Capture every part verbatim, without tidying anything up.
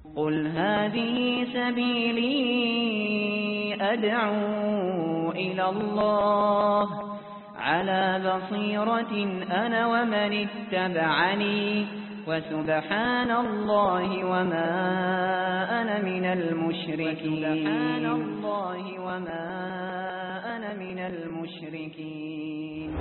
قل هذه سبيلي أدعو إلى الله على بصيرة أنا ومن اتبعني وسبحان الله وما أنا من المشركين سبحان الله وما أنا من المشركين.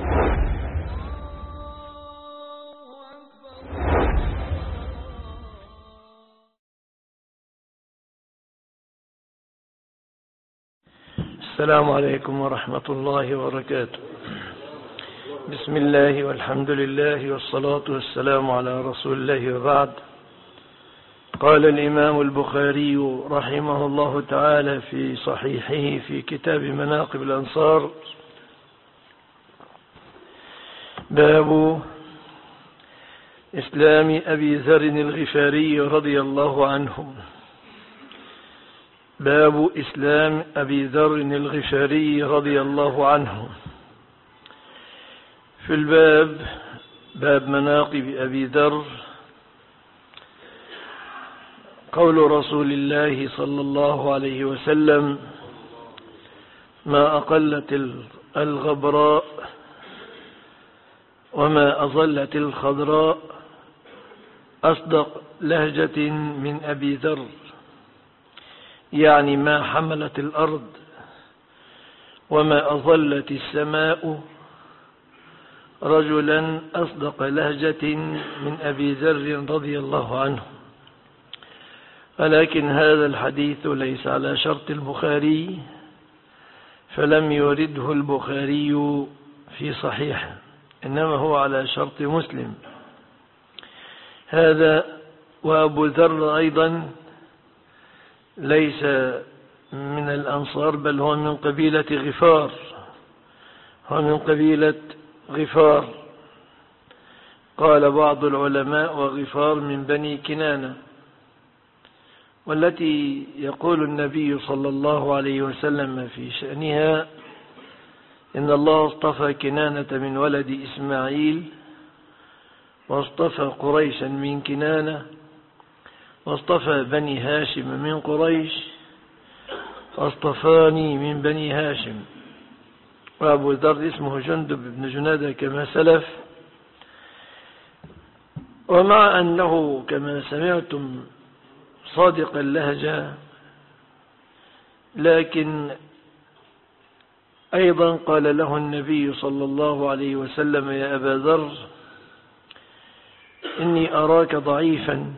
السلام عليكم ورحمة الله وبركاته. بسم الله والحمد لله والصلاة والسلام على رسول الله وبعد. قال الإمام البخاري رحمه الله تعالى في صحيحه في كتاب مناقب الأنصار: باب إسلام أبي ذر الغفاري رضي الله عنه. باب إسلام أبي ذر الغفاري رضي الله عنه. في الباب باب مناقب أبي ذر قول رسول الله صلى الله عليه وسلم: ما أقلت الغبراء وما أظلت الخضراء أصدق لهجة من أبي ذر، يعني ما حملت الأرض وما أظلت السماء رجلا أصدق لهجة من أبي ذر رضي الله عنه. ولكن هذا الحديث ليس على شرط البخاري، فلم يورده البخاري في صحيحه، إنما هو على شرط مسلم. هذا وأبو ذر أيضا ليس من الأنصار، بل هو من قبيلة غفار، هو من قبيلة غفار. قال بعض العلماء: وغفار من بني كنانة، والتي يقول النبي صلى الله عليه وسلم في شأنها: إن الله اصطفى كنانة من ولد إسماعيل، واصطفى قريشا من كنانة، واصطفى بني هاشم من قريش، واصطفاني من بني هاشم. وأبو ذر اسمه جندب بن جنادة كما سلف. ومع أنه كما سمعتم صادق اللهجة، لكن أيضا قال له النبي صلى الله عليه وسلم: يا أبا ذر، إني أراك ضعيفا،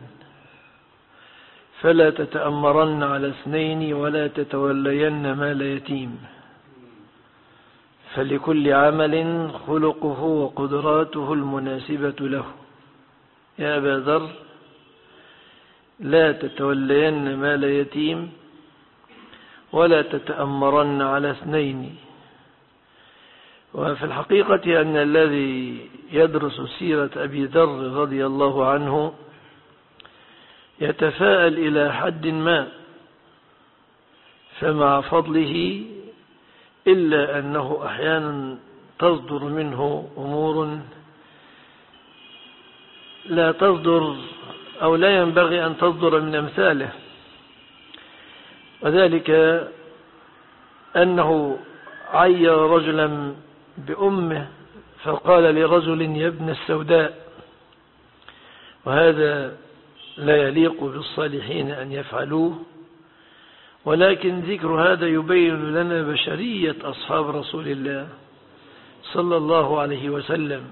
فلا تتأمرن على اثنين ولا تتولين مال يتيم، فلكل عمل خلقه وقدراته المناسبة له. يا أبا ذر، لا تتولين مال يتيم ولا تتأمرن على اثنين. وفي الحقيقة أن الذي يدرس سيرة أبي ذر رضي الله عنه يتفاءل إلى حد ما، فمع فضله إلا أنه أحيانا تصدر منه أمور لا تصدر أو لا ينبغي أن تصدر من أمثاله، وذلك أنه عير رجلا بأمه فقال لرجل: يا ابن السوداء. وهذا لا يليق بالصالحين أن يفعلوه، ولكن ذكر هذا يبين لنا بشرية أصحاب رسول الله صلى الله عليه وسلم.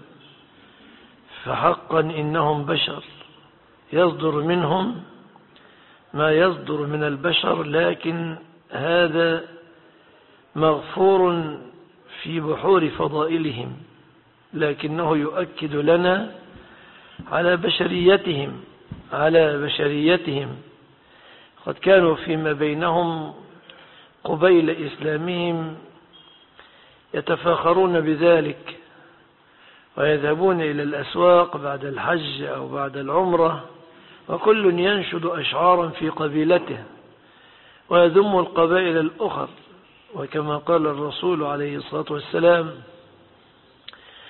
فحقا إنهم بشر، يصدر منهم ما يصدر من البشر، لكن هذا مغفور في بحور فضائلهم، لكنه يؤكد لنا على بشريتهم على بشريتهم قد كانوا فيما بينهم قبيل إسلامهم يتفاخرون بذلك، ويذهبون إلى الأسواق بعد الحج أو بعد العمرة، وكل ينشد أشعارا في قبيلته ويذم القبائل الأخر. وكما قال الرسول عليه الصلاة والسلام: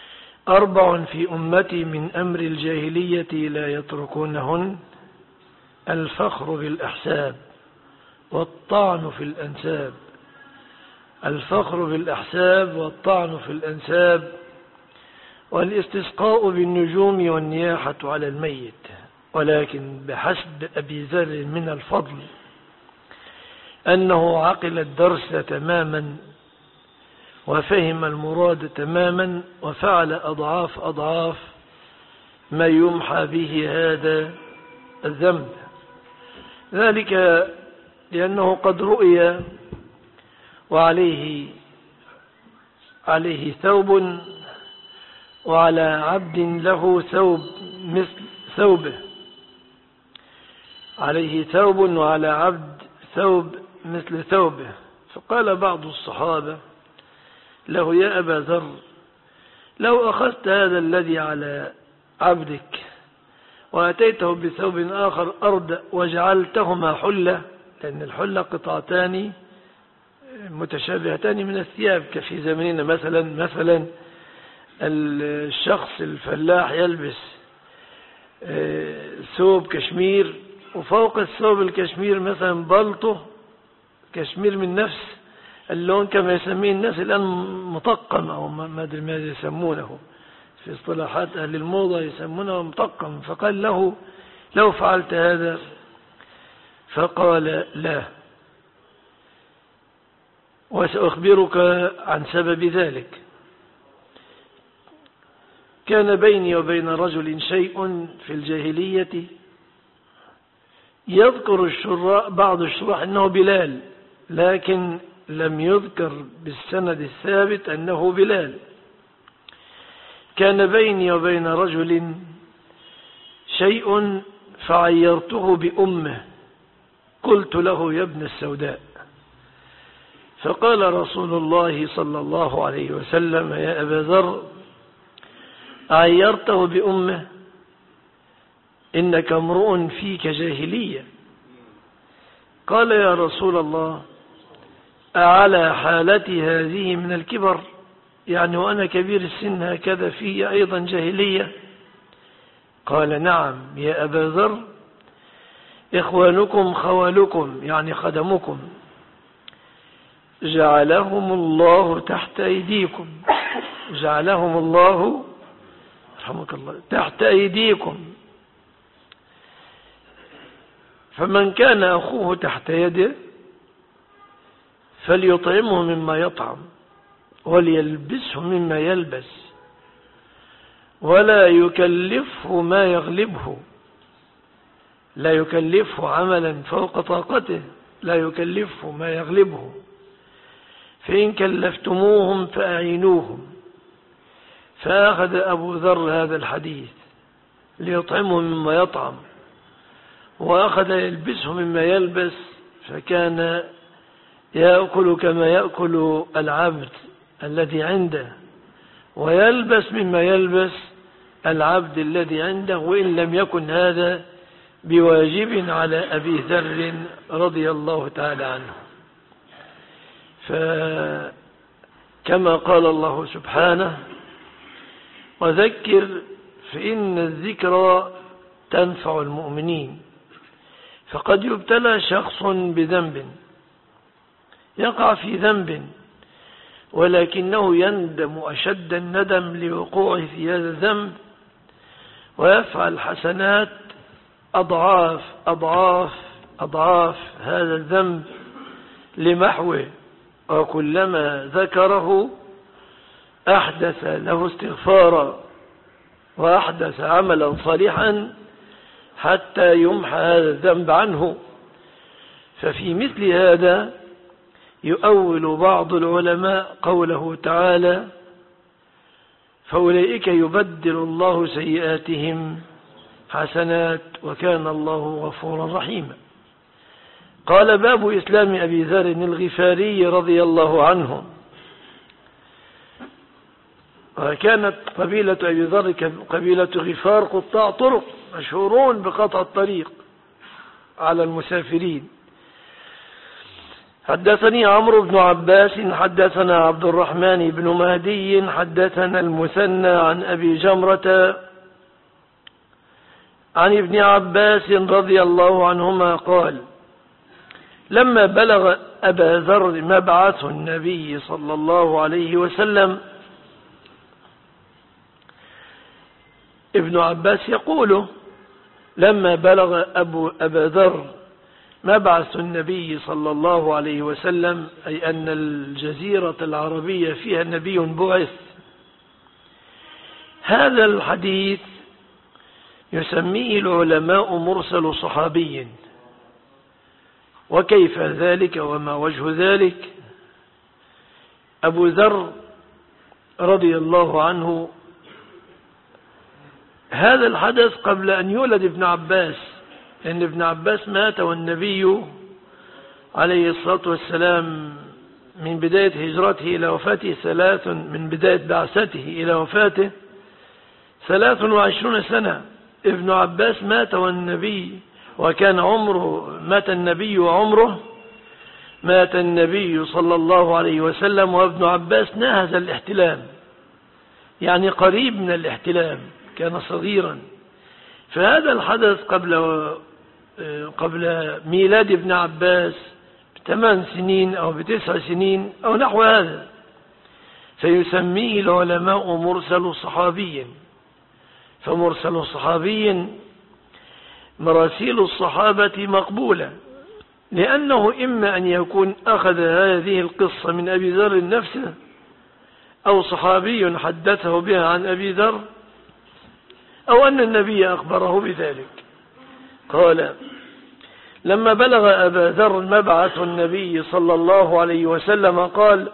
أربع في أمتي من أمر الجاهلية لا يتركونهن: الفخر بالأحساب والطعن في الأنساب. الفخر بالأحساب والطعن في الأنساب والاستسقاء بالنجوم والنياحة على الميت. ولكن بحسب أبي ذر من الفضل أنه عقل الدرس تماما وفهم المراد تماما وفعل أضعاف أضعاف ما يمحى به هذا الذنب. ذلك لأنه قد رؤي وعليه عليه ثوب وعلى عبد له ثوب مثل ثوبه، عليه ثوب وعلى عبد ثوب مثل ثوبه. فقال بعض الصحابة له: يا أبا ذر، لو أخذت هذا الذي على عبدك وأتيته بثوب آخر أرد وجعلتهما حلة، لأن الحلة قطعتان متشابهتان من الثياب، كفي زمننا مثلا مثلا الشخص الفلاح يلبس ثوب كشمير وفوق الثوب الكشمير مثلا بلطه كشمير من نفس اللون كما يسميه الناس الآن مطقم، أو ما أدري ماذا يسمونه في اصطلاحات أهل الموضة، يسمونه مطقم. فقال له: لو فعلت هذا؟ فقال: لا، وسأخبرك عن سبب ذلك. كان بيني وبين رجل شيء في الجاهلية، يذكر الشراء بعض الشراح أنه بلال، لكن لم يذكر بالسند الثابت أنه بلال. كان بيني وبين رجل شيء فعيرته بأمه، قلت له: يا ابن السوداء. فقال رسول الله صلى الله عليه وسلم: يا أبا ذر، عيرته بأمه؟ إنك امرؤ فيك جاهلية. قال: يا رسول الله، أعلى حالتي هذه من الكبر؟ يعني وأنا كبير السن هكذا في أيضا جاهلية؟ قال: نعم يا أبا ذر، إخوانكم خوالكم، يعني خدمكم، جعلهم الله تحت أيديكم، جعلهم الله رحمك الله تحت أيديكم، فمن كان أخوه تحت يده فليطعمه مما يطعم وليلبسه مما يلبس ولا يكلفه ما يغلبه، لا يكلفه عملا فوق طاقته، لا يكلفه ما يغلبه. فإن كلفتموهم فأعينوهم. فأخذ أبو ذر هذا الحديث ليطعمه مما يطعم، وأخذ يلبسه مما يلبس، فكان يأكل كما يأكل العبد الذي عنده، ويلبس مما يلبس العبد الذي عنده، وإن لم يكن هذا بواجب على أبي ذر رضي الله تعالى عنه. فكما قال الله سبحانه: وذكر فإن الذكرى تنفع المؤمنين. فقد يبتلى شخص بذنب، يقع في ذنب، ولكنه يندم أشد الندم لوقوعه في هذا الذنب، ويفعل حسنات أضعاف أضعاف أضعاف هذا الذنب لمحوه، وكلما ذكره أحدث له استغفارا وأحدث عملا صالحا حتى يمحى هذا الذنب عنه. ففي مثل هذا يؤول بعض العلماء قوله تعالى: فأولئك يبدل الله سيئاتهم حسنات وكان الله غفورا رحيما. قال: باب إسلام أبي ذر الغفاري رضي الله عنه. وكانت قبيلة أبي ذر قبيلة غفار قطاع طرق، مشهورون بقطع الطريق على المسافرين. حدثني عمرو بن عباس حدثنا عبد الرحمن بن مهدي حدثنا المثنى عن أبي جمرة عن ابن عباس رضي الله عنهما قال: لما بلغ أبا ذر مبعث النبي صلى الله عليه وسلم، ابن عباس يقول: لما بلغ أبو أبا ذر مبعث النبي صلى الله عليه وسلم، أي أن الجزيرة العربية فيها نبي بعث. هذا الحديث يسميه العلماء مرسل صحابي. وكيف ذلك وما وجه ذلك؟ أبو ذر رضي الله عنه هذا الحدث قبل أن يولد ابن عباس، لأن ابن عباس مات والنبي عليه الصلاة والسلام من بداية هجرته إلى وفاته ثلاث من بداية بعثته إلى وفاته ثلاث وعشرون سنة. ابن عباس مات والنبي وكان عمره مات النبي وعمره مات النبي صلى الله عليه وسلم وابن عباس ناهز الاحتلام، يعني قريب من الاحتلام، كان صغيرا. فهذا الحدث قبل قبل ميلاد ابن عباس بثمان سنين أو بتسع سنين أو نحو هذا، فيسميه العلماء مرسل صحابي. فمرسل صحابي مراسيل الصحابة مقبولة، لأنه إما أن يكون أخذ هذه القصة من أبي ذر نفسه، أو صحابي حدثه بها عن أبي ذر، أو أن النبي أخبره بذلك. قال: لما بلغ أبا ذر مبعث النبي صلى الله عليه وسلم قال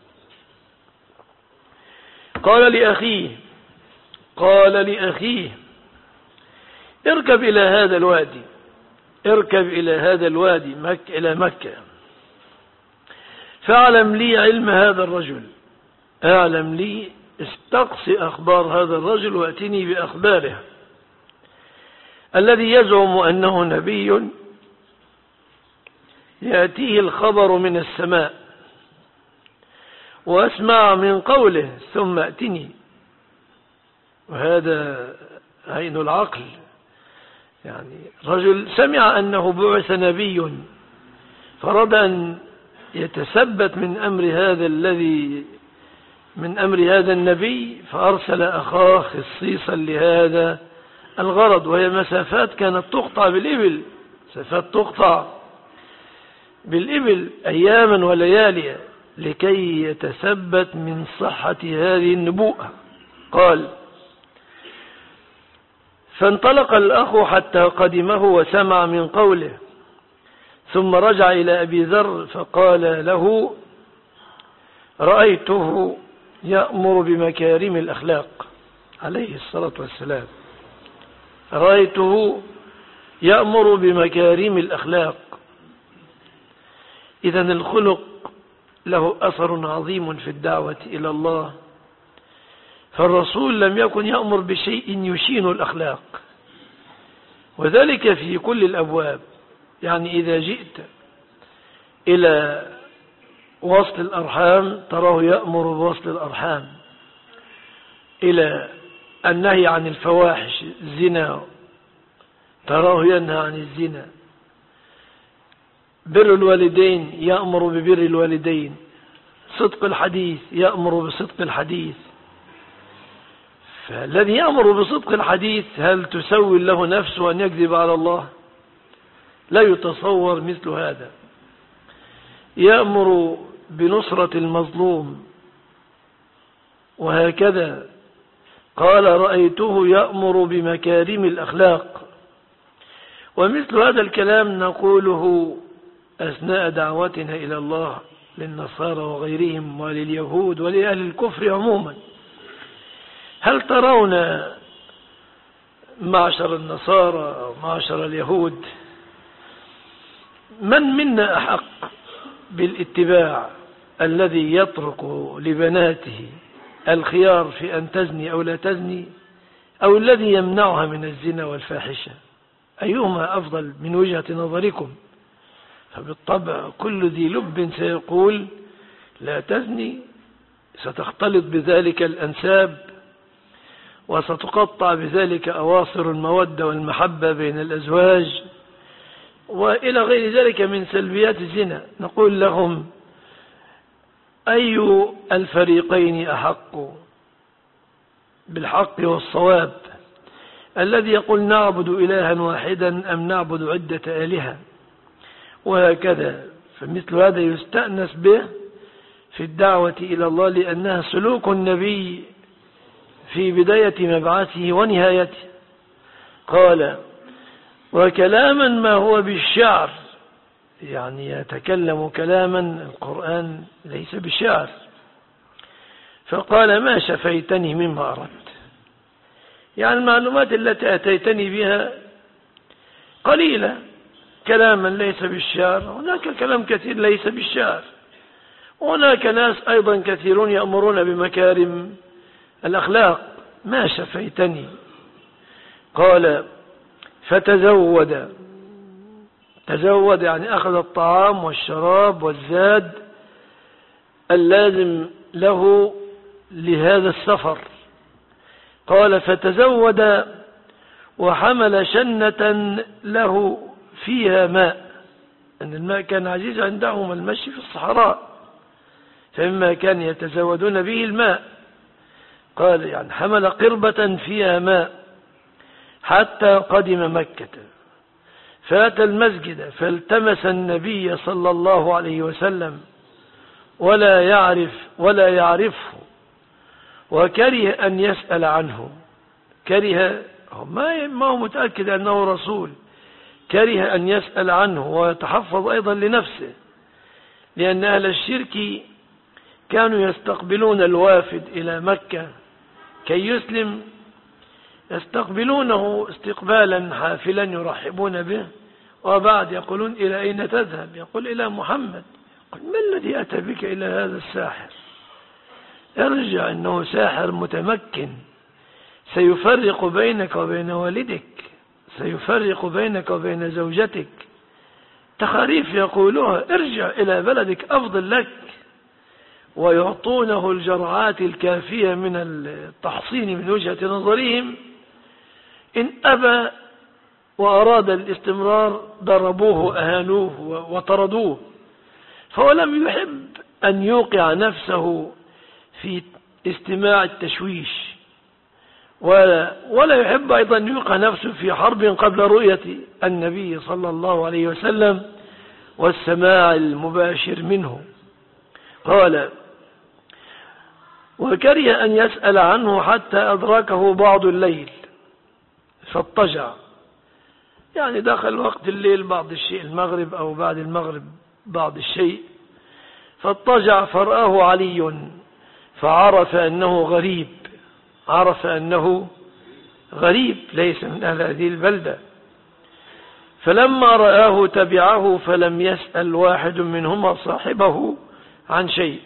قال لأخيه قال لأخيه اركب إلى هذا الوادي اركب إلى هذا الوادي مك إلى مكة، فاعلم لي علم هذا الرجل اعلم لي استقصي أخبار هذا الرجل وأتني بأخباره، الذي يزعم أنه نبي يأتيه الخبر من السماء وأسمع من قوله ثم أتني. وهذا عين العقل، يعني رجل سمع أنه بعث نبي فرد أن يتثبت من أمر هذا الذي من أمر هذا النبي، فأرسل أخاه خصيصا لهذا الغرض، وهي مسافات كانت تقطع بالإبل، مسافات تقطع بالإبل أياما وليالي لكي يتثبت من صحة هذه النبوءة. قال: فانطلق الأخ حتى قدمه وسمع من قوله، ثم رجع إلى أبي ذر فقال له: رأيته يأمر بمكارم الأخلاق عليه الصلاة والسلام رأيته يأمر بمكارم الأخلاق. إذن الخلق له أثر عظيم في الدعوة إلى الله، فالرسول لم يكن يأمر بشيء يشين الأخلاق، وذلك في كل الأبواب. يعني إذا جئت إلى وصل الأرحام تراه يأمر بوصل الأرحام، إلى النهي عن الفواحش الزنا تراه ينهى عن الزنا، بر الوالدين يأمر ببر الوالدين، صدق الحديث يأمر بصدق الحديث. فالذي يأمر بصدق الحديث هل تسوي له نفسه أن يكذب على الله؟ لا يتصور مثل هذا. يأمر بنصرة المظلوم، وهكذا قال: رأيته يأمر بمكارم الأخلاق. ومثل هذا الكلام نقوله أثناء دعوتنا إلى الله للنصارى وغيرهم ولليهود ولأهل الكفر عموما. هل ترون معشر النصارى أو معشر اليهود من منا أحق بالاتباع الذي يترك لبناته الخيار في أن تزني أو لا تزني، أو الذي يمنعها من الزنا والفاحشة؟ أيهما أفضل من وجهة نظركم؟ فبالطبع كل ذي لب سيقول لا تزني، ستختلط بذلك الأنساب وستقطع بذلك أواصر المودة والمحبة بين الأزواج وإلى غير ذلك من سلبيات الزنا. نقول لهم: أي الفريقين أحق بالحق والصواب، الذي يقول نعبد إلها واحدا أم نعبد عدة آلهة؟ وهكذا. فمثل هذا يستأنس به في الدعوة إلى الله، لأنها سلوك النبي في بداية مبعثه ونهايته. قال: وكلاما ما هو بالشعر، يعني يتكلم كلاما، القرآن ليس بالشعر. فقال: ما شفيتني مما أردت، يعني المعلومات التي أتيتني بها قليلة، كلاما ليس بالشعر. هناك كلام كثير ليس بالشعر، وهناك ناس أيضا كثيرون يأمرون بمكارم الأخلاق. ما شفيتني. قال: فتزود. تزود يعني أخذ الطعام والشراب والزاد اللازم له لهذا السفر. قال: فتزود وحمل شنة له فيها ماء، أن الماء كان عزيز عندهم المشي في الصحراء، فإما كان يتزودون به الماء. قال: يعني حمل قربة فيها ماء حتى قدم مكة، فأتى المسجد فالتمس النبي صلى الله عليه وسلم ولا يعرف ولا يعرفه، وكره أن يسأل عنه. كره، ما هو متأكد أنه رسول، كره أن يسأل عنه ويتحفظ أيضا لنفسه، لأن أهل الشرك كانوا يستقبلون الوافد إلى مكة كي يسلم، يستقبلونه استقبالا حافلا يرحبون به، وبعد يقولون: إلى أين تذهب؟ يقول: إلى محمد. قل: ما الذي أتى بك إلى هذا الساحر؟ ارجع، إنه ساحر متمكن، سيفرق بينك وبين والدك، سيفرق بينك وبين زوجتك. تخاريف يقولوها: ارجع إلى بلدك أفضل لك، ويعطونه الجرعات الكافية من التحصين من وجهة نظرهم. إن أبى وأراد الاستمرار ضربوه أهانوه وطردوه. فهو لم يحب أن يوقع نفسه في استماع التشويش، ولا, ولا يحب أيضا أن يوقع نفسه في حرب قبل رؤية النبي صلى الله عليه وسلم والسماع المباشر منه. قال: وكره أن يسأل عنه حتى أدركه بعض الليل فاضطجع، يعني دخل وقت الليل بعض الشيء، المغرب أو بعد المغرب بعض الشيء، فاضطجع فرآه علي فعرف أنه غريب، عرف أنه غريب ليس من أهل هذه البلدة. فلما رآه تبعه فلم يسأل واحد منهما صاحبه عن شيء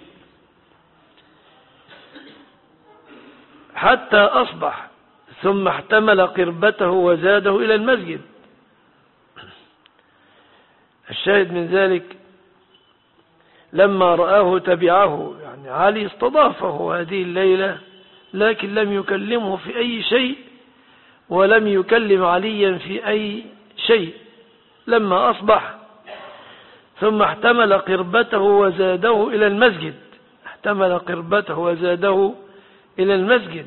حتى أصبح، ثم احتمل قربته وزاده إلى المسجد. الشاهد من ذلك لما رآه تبعه، يعني علي استضافه هذه الليلة لكن لم يكلمه في أي شيء، ولم يكلم عليا في أي شيء. لما أصبح ثم احتمل قربته وزاده إلى المسجد، احتمل قربته وزاده إلى المسجد.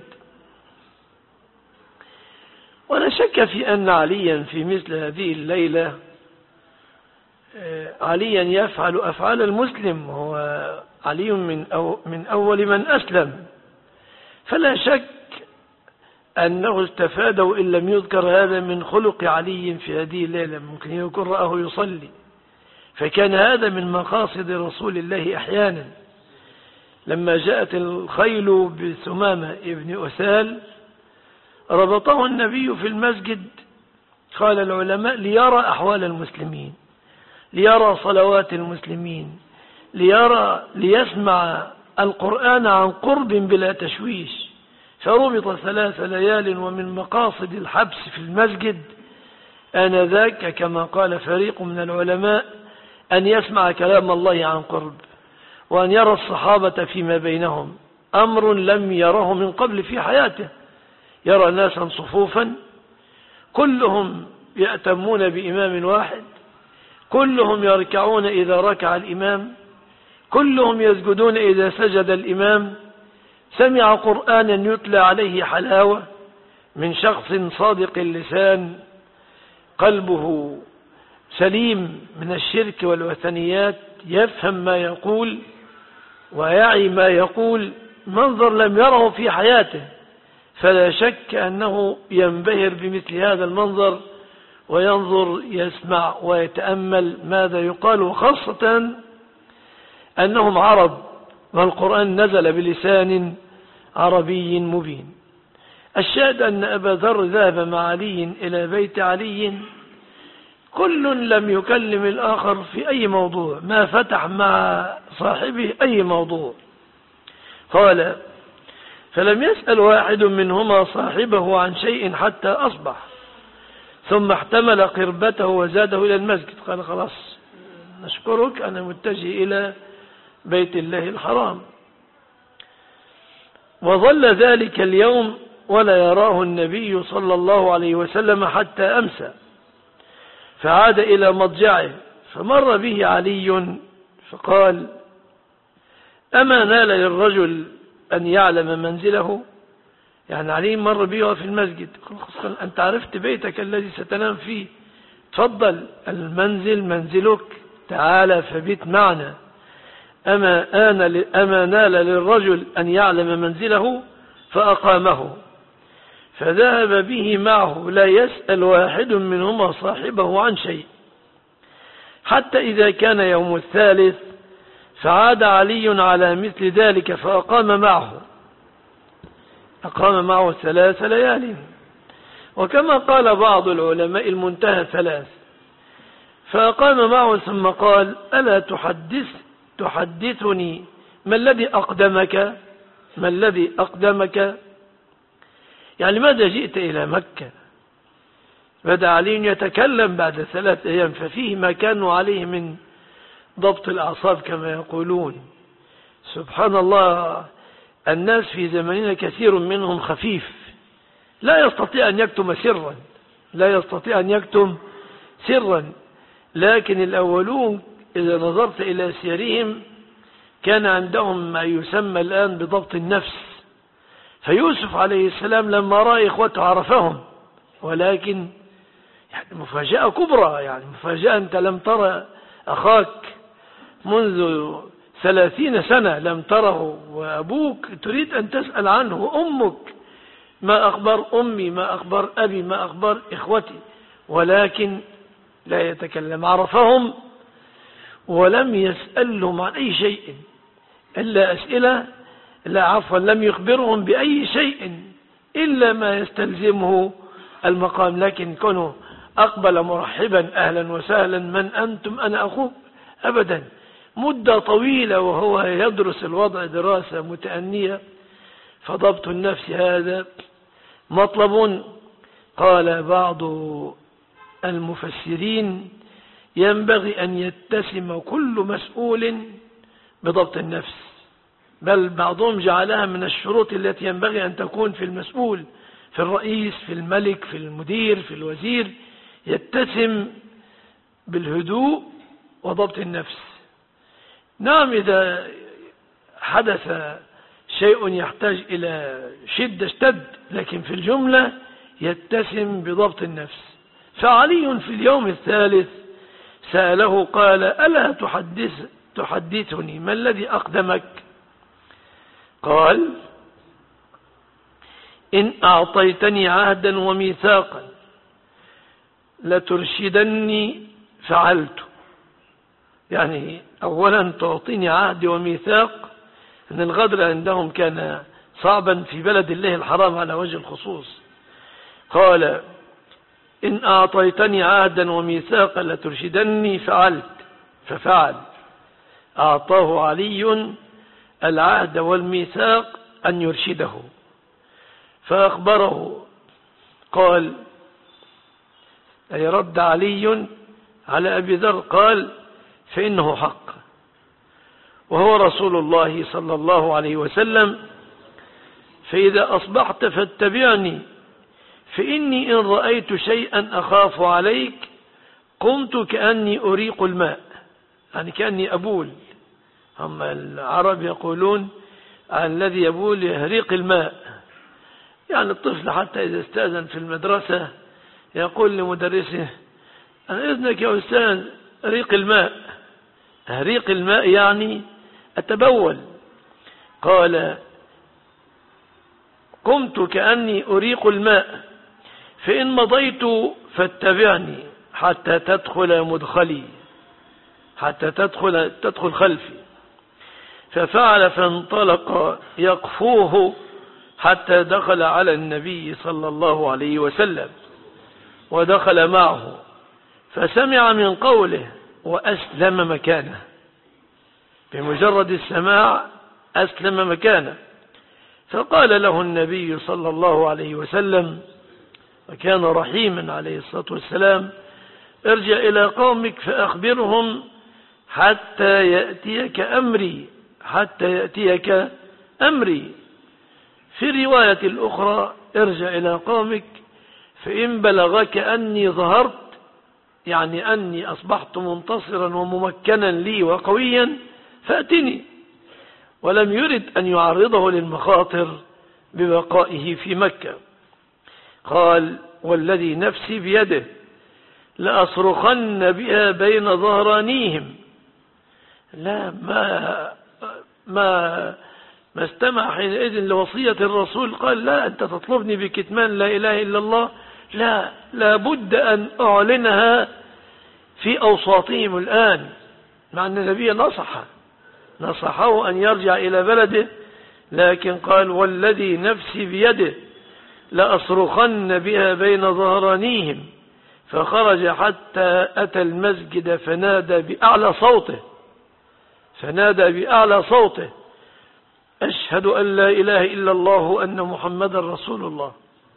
ولا شك في أن عليا في مثل هذه الليلة عليا يفعل أفعال المسلم، هو علي من, أو من أول من أسلم، فلا شك أنه استفاد وإن لم يذكر هذا من خلق علي في هذه الليلة. ممكن يكون رآه يصلي، فكان هذا من مقاصد رسول الله. أحيانا لما جاءت الخيل بثمامة ابن أسال ربطه النبي في المسجد، قال العلماء ليرى أحوال المسلمين، ليرى صلوات المسلمين، ليرى ليسمع القرآن عن قرب بلا تشويش. فربط ثلاث ليال، ومن مقاصد الحبس في المسجد آنذاك كما قال فريق من العلماء أن يسمع كلام الله عن قرب، وأن يرى الصحابة فيما بينهم، أمر لم يره من قبل في حياته. يرى ناسا صفوفا كلهم يأتمون بإمام واحد، كلهم يركعون إذا ركع الإمام، كلهم يسجدون إذا سجد الإمام. سمع قرآنا يتلى عليه حلاوة من شخص صادق اللسان قلبه سليم من الشرك والوثنيات، يفهم ما يقول ويعي ما يقول، منظر لم يره في حياته، فلا شك أنه ينبهر بمثل هذا المنظر وينظر يسمع ويتأمل ماذا يقال، وخاصة أنهم عرب والقرآن نزل بلسان عربي مبين. الشاهد أن أبا ذر ذهب مع علي إلى بيت علي، كل لم يكلم الآخر في أي موضوع، ما فتح مع صاحبه أي موضوع. قال: فلم يسأل واحد منهما صاحبه عن شيء حتى أصبح، ثم احتمل قربته وزاده إلى المسجد. قال: خلاص نشكرك، أنا متجه إلى بيت الله الحرام. وظل ذلك اليوم ولا يراه النبي صلى الله عليه وسلم حتى أمسى، فعاد إلى مضجعه، فمر به علي فقال: أما نال للرجل أن يعلم منزله؟ يعني علي مر به في المسجد، قال: أنت عرفت بيتك الذي ستنام فيه، تفضل المنزل منزلك، تعال فبيت معنا. أما, آن أما نال للرجل أن يعلم منزله؟ فأقامه، فذهب به معه لا يسأل واحد منهما صاحبه عن شيء، حتى إذا كان يوم الثالث فعاد علي على مثل ذلك فأقام معه، أقام معه ثلاث ليال، وكما قال بعض العلماء المنتهى ثلاث. فأقام معه ثم قال: ألا تحدث تحدثني ما الذي أقدمك؟ ما الذي أقدمك؟ يعني ماذا جئت إلى مكة؟ بدأ علي يتكلم بعد ثلاث أيام، ففيه ما كانوا عليه من ضبط الأعصاب كما يقولون. سبحان الله، الناس في زماننا كثير منهم خفيف، لا يستطيع أن يكتم سرا، لا يستطيع أن يكتم سرا. لكن الأولون إذا نظرت إلى سيرهم كان عندهم ما يسمى الآن بضبط النفس. فيوسف عليه السلام لما رأى إخوته عرفهم، ولكن يعني مفاجأة كبرى، يعني مفاجأة أنت لم ترى أخاك منذ ثلاثين سنة لم تره، وأبوك تريد أن تسأل عنه، وأمك ما أخبار أمي، ما أخبار أبي، ما أخبار إخوتي، ولكن لا يتكلم. عرفهم ولم يسألهم عن أي شيء إلا أسئلة، لا عفوا لم يخبرهم بأي شيء إلا ما يستلزمه المقام. لكن كانوا أقبل مرحبا: أهلا وسهلا، من أنتم؟ أنا أخوك. أبدا، مدة طويلة وهو يدرس الوضع دراسة متأنية. فضبط النفس هذا مطلب. قال بعض المفسرين: ينبغي أن يتسم كل مسؤول بضبط النفس، بل بعضهم جعلها من الشروط التي ينبغي أن تكون في المسؤول، في الرئيس، في الملك، في المدير، في الوزير، يتسم بالهدوء وضبط النفس. نعم، إذا حدث شيء يحتاج إلى شدة اشتد، لكن في الجملة يتسم بضبط النفس. فعلي في اليوم الثالث سأله قال: ألا تحدث تحدثني ما الذي أقدمك؟ قال: إن أعطيتني عهدا وميثاقا لترشدني فعلت. يعني أولا تعطيني عهد وميثاق، أن الغدر عندهم كان صعبا في بلد الله الحرام على وجه الخصوص. قال: إن أعطيتني عهدا وميثاقا لترشدني فعلت، ففعل. أعطاه علي العهد والميثاق أن يرشده، فأخبره. قال أي رد علي على أبي ذر، قال: فإنه حق، وهو رسول الله صلى الله عليه وسلم، فإذا أصبحت فاتبعني فإني إن رأيت شيئا أخاف عليك قمت كأني أريق الماء، يعني كأني أبول. هم العرب يقولون الذي يبول يهريق الماء، يعني الطفل حتى إذا استأذن في المدرسة يقول لمدرسه أنا إذنك يا أستاذ أريق الماء. أريق الماء يعني أتبول. قال قمت كأني أريق الماء فإن مضيت فاتبعني حتى تدخل مدخلي، حتى تدخل تدخل خلفي. ففعل فانطلق يقفوه حتى دخل على النبي صلى الله عليه وسلم ودخل معه فسمع من قوله وأسلم مكانه. بمجرد السماع أسلم مكانه. فقال له النبي صلى الله عليه وسلم وكان رحيما عليه الصلاة والسلام ارجع إلى قومك فأخبرهم حتى يأتيك أمري، حتى يأتيك أمري. في رواية الأخرى ارجع إلى قومك فإن بلغك أني ظهرت، يعني أني أصبحت منتصرا وممكنا لي وقويا فأتني. ولم يرد أن يعرضه للمخاطر ببقائه في مكة. قال والذي نفسي بيده لأصرخن بها بين ظهرانيهم. لا ما ما ما استمع حينئذ لوصية الرسول. قال لا أنت تطلبني بكتمان لا إله إلا الله، لا لابد أن أعلنها في أوساطهم الآن. مع أن النبي نصح نصحه أن يرجع إلى بلده، لكن قال والذي نفسي بيده لأصرخن بها بين ظهرانيهم. فخرج حتى أتى المسجد فنادى بأعلى صوته فنادى بأعلى صوته أشهد أن لا إله إلا الله وأن محمدا رسول الله.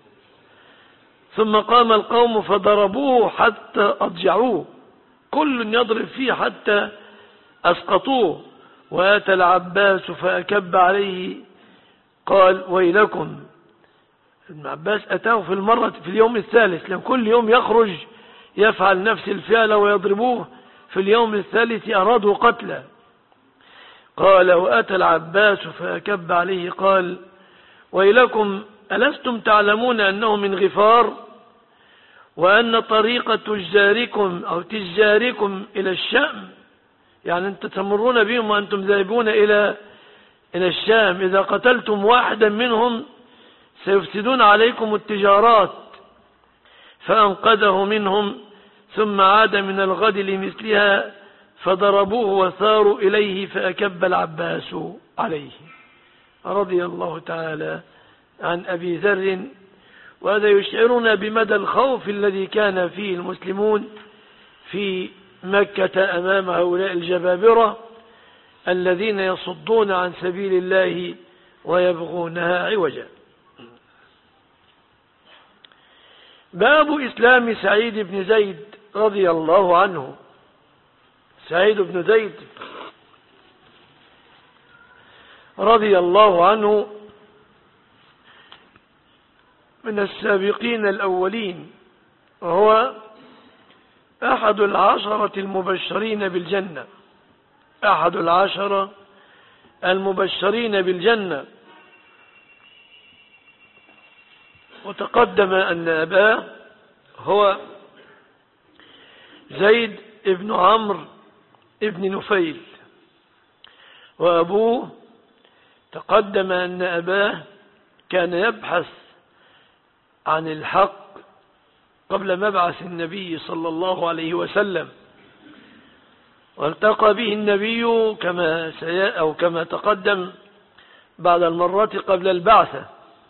ثم قام القوم فضربوه حتى أضجعوه، كل يضرب فيه حتى أسقطوه. وأتى العباس فأكب عليه قال ويلكم. ابن عباس أتاه في المرة في اليوم الثالث، لأن كل يوم يخرج يفعل نفس الفعل ويضربوه. في اليوم الثالث أرادوا قتله. قال وأتى العباس فأكب عليه قال ويلكم ألستم تعلمون أنه من غفار وأن طريق تجاركم أو تجاركم إلى الشام، يعني أنت تمرون بهم وأنتم ذاهبون إلى إلى الشام، إذا قتلتم واحدا منهم سيفسدون عليكم التجارات. فأنقذه منهم ثم عاد من الغد لمثلها فضربوه وثاروا إليه فأكب العباس عليه. رضي الله تعالى عن أبي ذر. وهذا يشعرنا بمدى الخوف الذي كان فيه المسلمون في مكة أمام هؤلاء الجبابرة الذين يصدون عن سبيل الله ويبغونها عوجا. باب إسلام سعيد بن زيد رضي الله عنه. سعيد بن زيد رضي الله عنه من السابقين الأولين، وهو أحد العشرة المبشرين بالجنة أحد العشرة المبشرين بالجنة. وتقدم أن أباه هو زيد ابن عمرو ابن نفيل، وأبوه تقدم أن أباه كان يبحث عن الحق قبل مبعث النبي صلى الله عليه وسلم، والتقى به النبي كما سيأ أو كما تقدم بعد المرات قبل البعثة.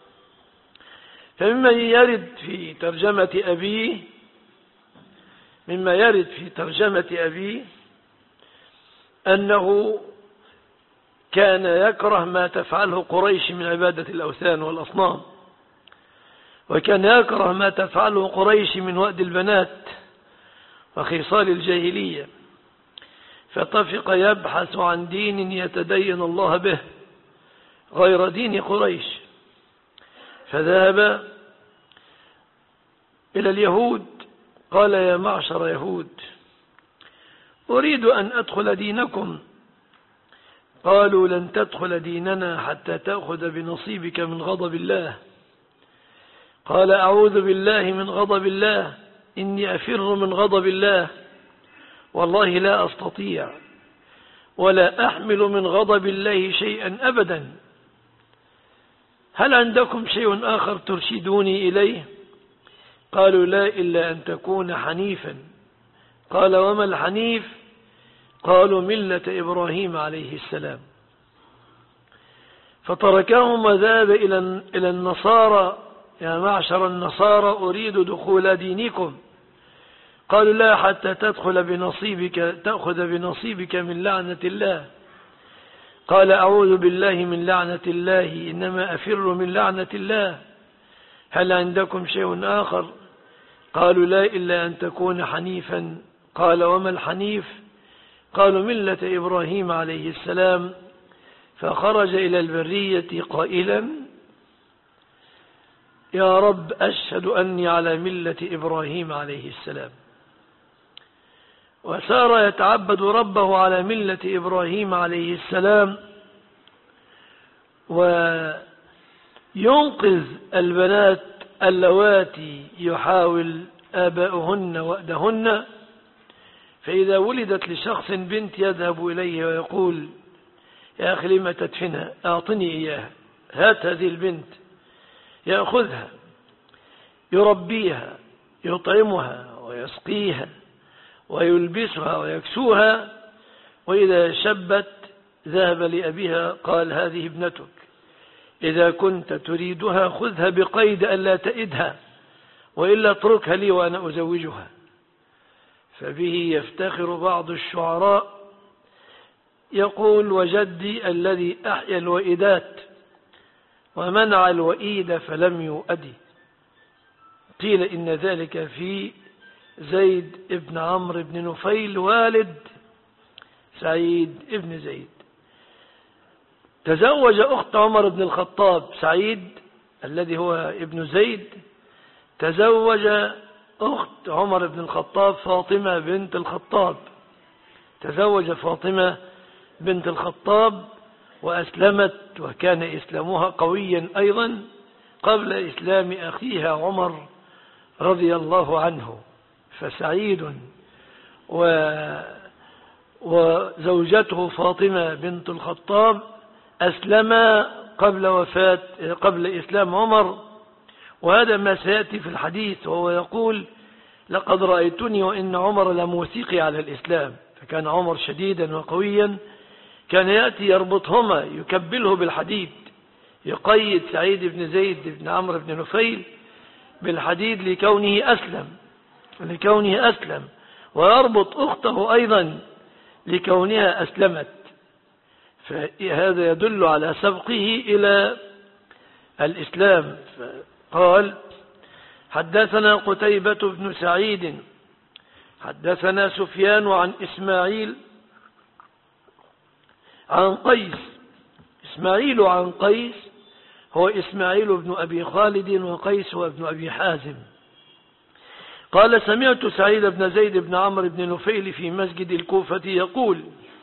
فمما يرد في ترجمة أبيه مما يرد في ترجمة أبيه أنه كان يكره ما تفعله قريش من عبادة الأوثان والأصنام، وكان يكره ما تفعله قريش من وأد البنات وخصال الجاهلية، فطفق يبحث عن دين يتدين الله به غير دين قريش. فذهب إلى اليهود قال: يا معشر يهود، أريد أن أدخل دينكم. قالوا: لن تدخل ديننا حتى تأخذ بنصيبك من غضب الله. قال: أعوذ بالله من غضب الله، إني أفر من غضب الله، والله لا أستطيع ولا أحمل من غضب الله شيئا أبدا. هل عندكم شيء آخر ترشدوني إليه؟ قالوا: لا، إلا أن تكون حنيفا. قال: وما الحنيف؟ قالوا: ملة إبراهيم عليه السلام. فتركهم وذهب إلى النصارى: يا معشر النصارى، أريد دخول دينكم. قالوا: لا، حتى تدخل بنصيبك تأخذ بنصيبك من لعنة الله. قال: أعوذ بالله من لعنة الله، إنما أفر من لعنة الله. هل عندكم شيء آخر؟ قالوا: لا، إلا أن تكون حنيفا. قال: وما الحنيف؟ قالوا: ملة إبراهيم عليه السلام. فخرج إلى البرية قائلا: يا رب، أشهد أني على ملة إبراهيم عليه السلام. وسار يتعبد ربه على ملة إبراهيم عليه السلام، وينقذ البنات اللواتي يحاول آباؤهن وأدهن. فإذا ولدت لشخص بنت يذهب إليه ويقول: يا أخي، لما تدفنها؟ أعطني إياها، هات هذه البنت. يأخذها، يربيها، يطعمها ويسقيها ويلبسها ويكسوها، وإذا شبت ذهب لأبيها قال: هذه ابنتك، إذا كنت تريدها خذها بقيد ألا تئدها، وإلا اتركها لي وأنا أزوجها. فبه يفتخر بعض الشعراء يقول: وجدي الذي أحيا الوئدات ومنع الوئيد فلم يؤدي. قيل إن ذلك في زيد ابن عمرو بن نفيل والد سعيد ابن زيد. تزوج أخت عمر بن الخطاب. سعيد الذي هو ابن زيد تزوج أخت عمر بن الخطاب فاطمة بنت الخطاب. تزوج فاطمة بنت الخطاب وأسلمت، وكان إسلامها قويا أيضا قبل إسلام أخيها عمر رضي الله عنه. فسعيد و وزوجته فاطمة بنت الخطاب أسلما قبل وفاة قبل إسلام عمر، وهذا ما سيأتي في الحديث، وهو يقول: لقد رأيتني وإن عمر لموثقي على الإسلام. فكان عمر شديدا وقويا، كان يأتي يربطهما، يكبله بالحديد، يقيد سعيد بن زيد بن عمرو بن نفيل بالحديد لكونه أسلم لكونه أسلم ويربط أخته أيضا لكونها أسلمت. فهذا يدل على سبقه إلى الإسلام. قال: حدثنا قتيبة بن سعيد حدثنا سفيان عن إسماعيل عن قيس. إسماعيل عن قيس هو إسماعيل بن أبي خالد، وقيس هو ابن أبي حازم. قال: سمعت سعيد بن زيد بن عمرو بن نفيل في مسجد الكوفة يقول: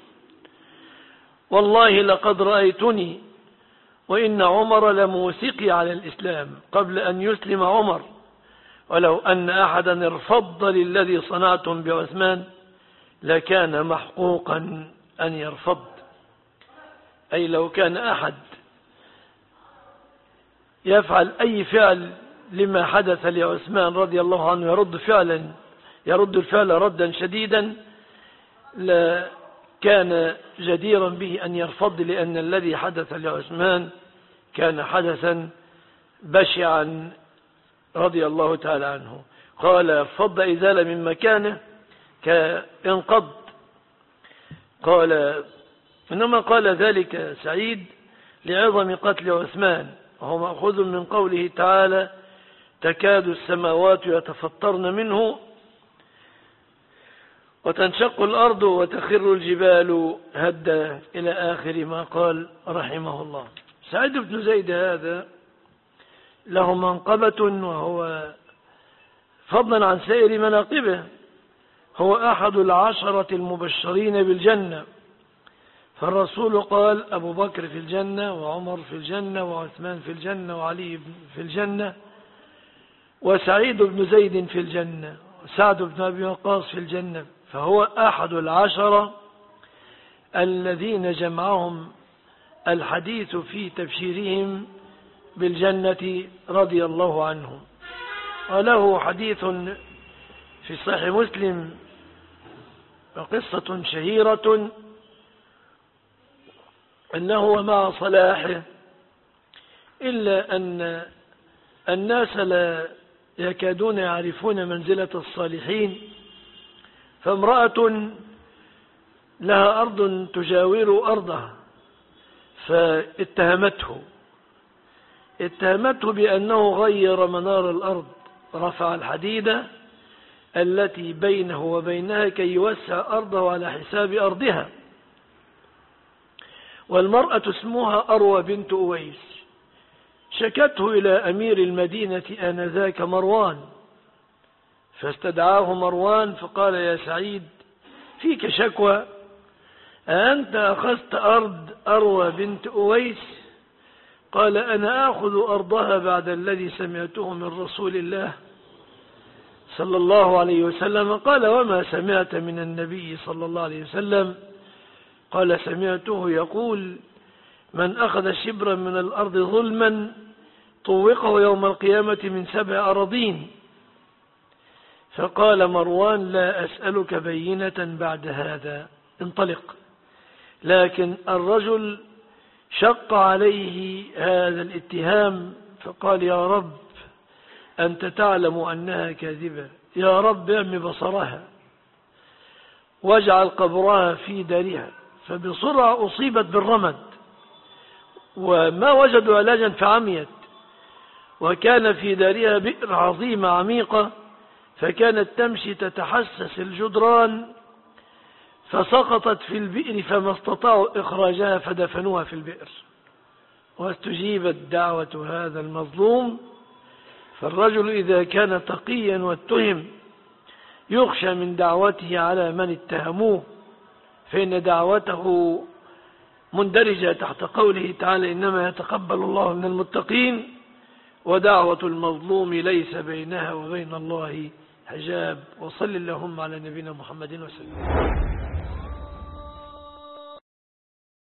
والله لقد رأيتني وإن عمر لموثقي على الإسلام قبل أن يسلم عمر، ولو أن أحدا ارفض للذي صنعتم بعثمان لكان محقوقا أن يرفض. أي لو كان أحد يفعل أي فعل لما حدث لعثمان رضي الله عنه يرد فعلا يرد الفعل ردا شديدا، لكان جديرا به أن يرفض، لأن الذي حدث لعثمان كان حدثا بشعا رضي الله تعالى عنه. قال: فض إزالة من مكانه كانقض. قال: إنما قال ذلك سعيد لعظم قتل عثمان، وهو مأخوذ من قوله تعالى: تكاد السماوات يتفطرن منه وتنشق الأرض وتخر الجبال هدا، إلى آخر ما قال رحمه الله. سعيد بن زيد هذا له منقبة، وهو فضلا عن سائر مناقبه، هو أحد العشرة المبشرين بالجنة، فالرسول قال: أبو بكر في الجنة، وعمر في الجنة، وعثمان في الجنة، وعلي في الجنة، وسعيد بن زيد في الجنة، وسعد بن أبي وقاص في الجنة. فهو أحد العشرة الذين جمعهم الحديث في تبشيرهم بالجنة رضي الله عنهم. وله حديث في صحيح مسلم وقصة شهيرة أنه مع صلاحه إلا أن الناس لا يكادون يعرفون منزلة الصالحين، فامرأة لها أرض تجاور أرضها فاتهمته اتهمته بأنه غير منار الأرض، رفع الحديدة التي بينه وبينها كي يوسع أرضه على حساب أرضها. والمرأة اسمها أروى بنت أويس، شكته إلى أمير المدينة آنذاك مروان، فاستدعاه مروان فقال: يا سعيد، فيك شكوى، أنت أخذت أرض أروى بنت أويس؟ قال: أنا آخذ أرضها بعد الذي سمعته من رسول الله صلى الله عليه وسلم. قال: وما سمعت من النبي صلى الله عليه وسلم؟ قال: سمعته يقول: من أخذ شبرا من الأرض ظلما طوقه يوم القيامة من سبع أراضين. فقال مروان: لا أسألك بينة بعد هذا، انطلق. لكن الرجل شق عليه هذا الاتهام فقال: يا رب، أنت تعلم أنها كاذبة، يا رب اعم بصرها واجعل قبرها في دارها. فبسرعة أصيبت بالرمد وما وجدوا علاجا فعميت، وكان في دارها بئر عظيمة عميقة، فكانت تمشي تتحسس الجدران، فسقطت في البئر فما استطاعوا إخراجها فدفنوها في البئر. واستجيبت دعوة هذا المظلوم. فالرجل إذا كان تقيا واتهم يخشى من دعوته على من اتهموه، فإن دعوته مندرجة تحت قوله تعالى: إنما يتقبل الله من المتقين. ودعوة المظلوم ليس بينها وبين الله حجاب. وصل اللهم على نبينا محمد وسلم.